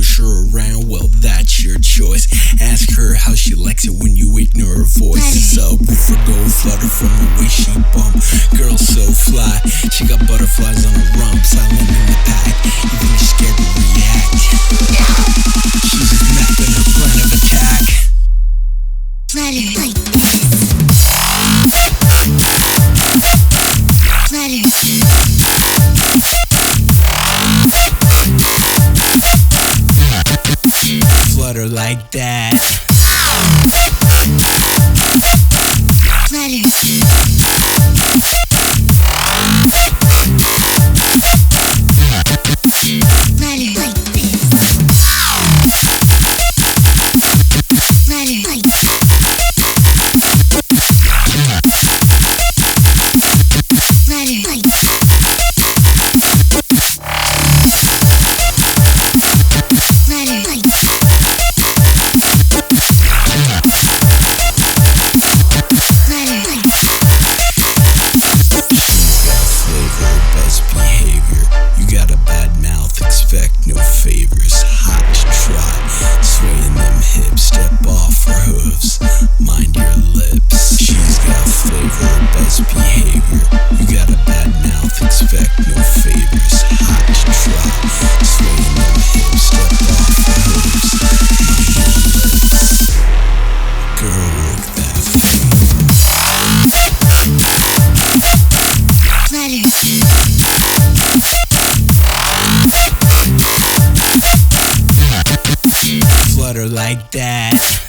push her around, well that's your choice. Ask her how she likes it when you ignore her voice. The subwoofer go flutter from the way she bump. Girl so fly, she got butterflies on her rump. Silent in the pack, even you're scared to react. She's mapping her plan of attack. Flutter like Flutter like that. Expect no favors, hot to try. Swaying them hips, step off her hooves. Mind your lips. She's got flavor, best behavior. You got a bad mouth, expect no favors, hot to try. Swaying them hips, step off her hooves. Mind your lips. Girl, work that thing. Flutter like that.